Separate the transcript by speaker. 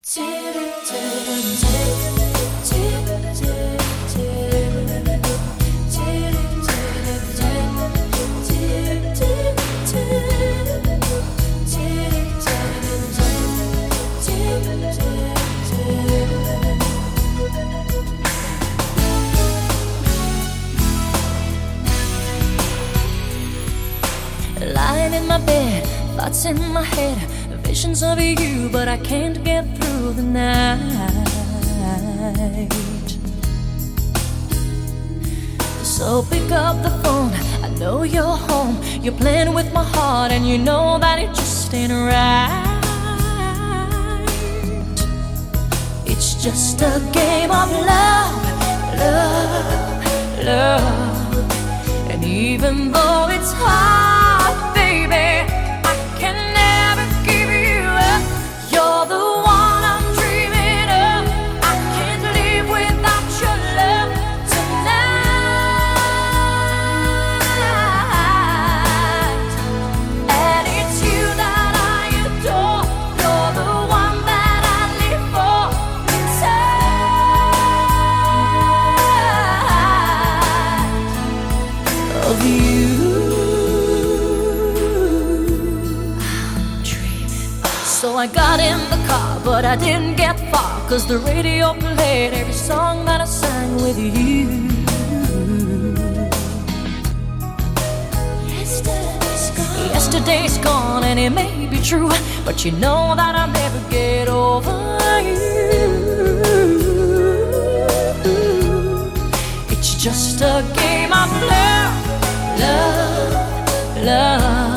Speaker 1: Lying in my bed, thoughts in my head, visions of you, but I can't get through the night. So pick up the phone, I know you're home. You're playing with my heart and you know that it just ain't right. It's just a game of love, love, love. And even though it's hard, baby, I can never give you up. You're the one I'm dreaming of. I can't live without your love tonight. And it's you that I adore. You're the one that I live for inside of you. So I got in the car, but I didn't get far, 'cause the radio played every song that I sang with you. Yesterday's gone and it may be true, but you know that I'll never get over you. It's just a game of love, love, love.